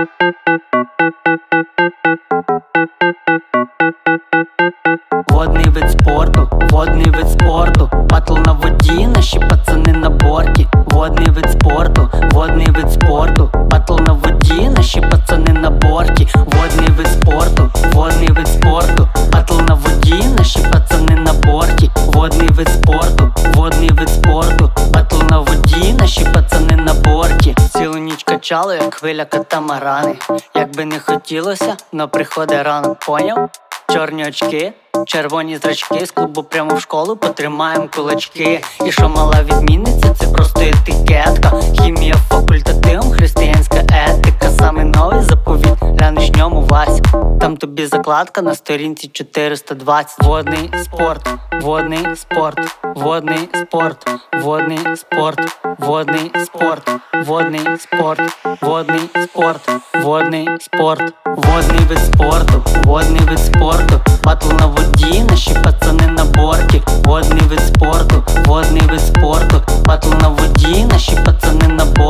Водний вид спорту, батл на воді, наші пацани на борті. Водний вид спорту, батл на воді, наші пацани на борті. Водний вид спорту, батл на воді, наші пацани на борті. Водний вид спорту, батл на воді, наші пацани на борті. Цілу ніч качало, як хвиля катамарани. Якби не хотілося, но приходить ранок, поняв? Чорні очки, червоні зрачки, з клубу прямо в школу потримаєм кулачки. І що мала відмінниця, це просто етикетка. Хімія факультативом, християнська етика. Самий новий заповіт, глянеш ньому Вась. Там тобі закладка на сторінці 420. Водний спорт, водний спорт, водний спорт, водний спорт, водний спорт, водний спорт, водний спорт, водний спорт, водний вид спорту, батл на воді, наші пацани на борті. Водний вид спорту, батл на воді, наші пацани на борті.